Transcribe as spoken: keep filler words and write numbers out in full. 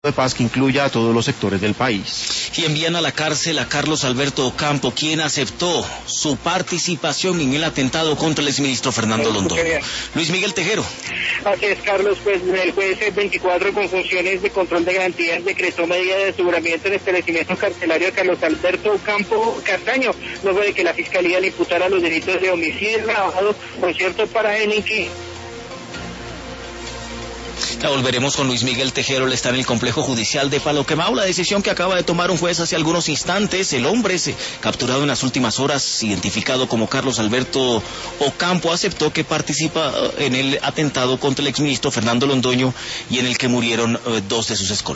de paz que incluya a todos los sectores del país. Y envían a la cárcel a Carlos Alberto Ocampo, quien aceptó su participación en el atentado contra el exministro Fernando Londoño. Luis Miguel Tejero. Así es, Carlos, pues el juez veinticuatro con funciones de control de garantías decretó medida de aseguramiento en establecimiento carcelario a Carlos Alberto Ocampo Castaño, luego de que la Fiscalía le imputara los delitos de homicidio agravado, concierto para delinquir. La volveremos con Luis Miguel Tejero, él está en el complejo judicial de Palo Quemado. La decisión que acaba de tomar un juez hace algunos instantes, el hombre se, capturado en las últimas horas, identificado como Carlos Alberto Ocampo, aceptó que participa en el atentado contra el exministro Fernando Londoño y en el que murieron eh, dos de sus escoltas.